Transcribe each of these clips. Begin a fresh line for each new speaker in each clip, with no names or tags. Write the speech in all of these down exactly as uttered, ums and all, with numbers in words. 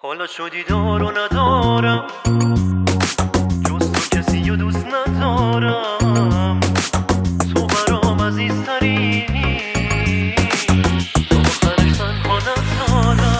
حالا شدی دار و ندارم، جز تو کسی و دوست ندارم. تو برام عزیزترینی، تو آخرش تنها نذارم.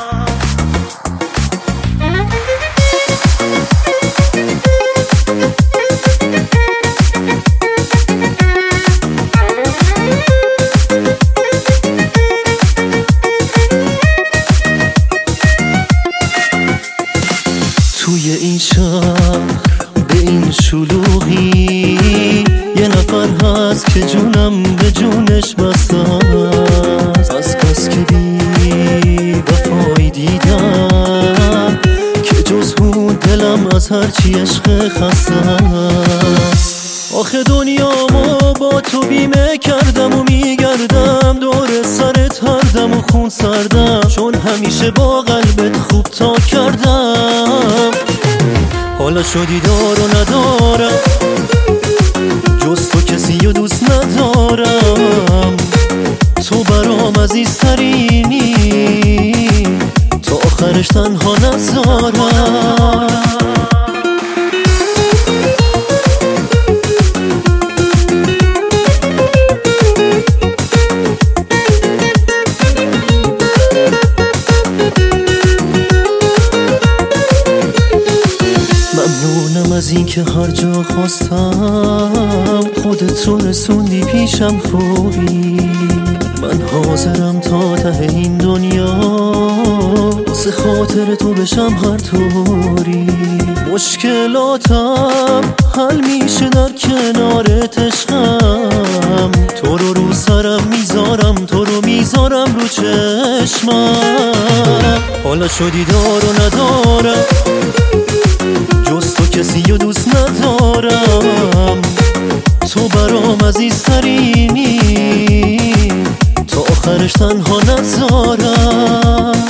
توی این شهر به این شلوغی یه نفر هست که جونم به جونش بسته است. از بس که بی وفایی دیدم که جز اون دلم از هرچی عشق خسته است. آخه دنیامو با تو بیمه کردم و میگردم دور سرت هر دم و خون سردم، چون همیشه با قلبت خوب تا کردم. حالا شدی دار و ندارم، جز تو کسی و دوست ندارم. تو برام عزیزترینی، تا آخرش تنها نذارم. ممنونم از این که هر جا خواستم خودت رو رسوندی پیشم خوبی. من حاضرم تا ته این دنیا واسه خاطر تو بشم هر طوری. مشکلاتم حل میشه در کنارت عشقم، تو رو رو سرم میذارم، تو رو میذارم رو چشمم. حالا شدی دار و ندارم، جز تو کسی و دوست ندارم. تو برام عزیزترینی، تا آخرش تنها نذارم.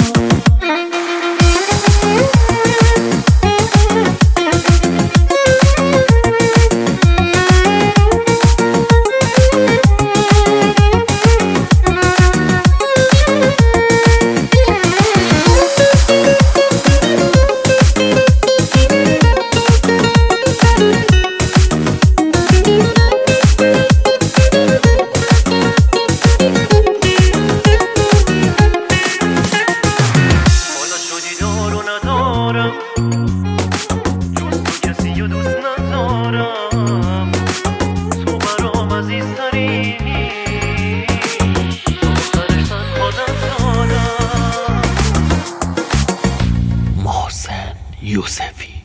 جز تو کسی و دوست ندارم. تو برام عزیزترینی، تو آخرش تنها نذارم.
محسن یوسفی.